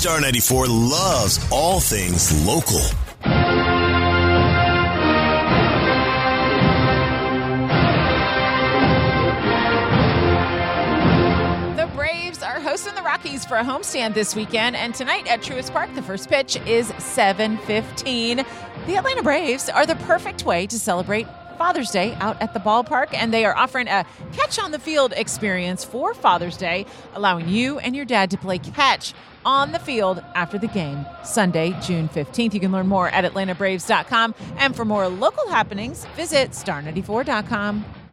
Star 94 loves all things local. The Braves are hosting the Rockies for a homestand this weekend, and tonight at Truist Park, the first pitch is 7:15. The Atlanta Braves are the perfect way to celebrate Father's Day out at the ballpark, and they are offering a catch-on-the-field experience for Father's Day, allowing you and your dad to play catch on the field after the game, Sunday, June 15th. You can learn more at atlantabraves.com, and for more local happenings, visit star94.com.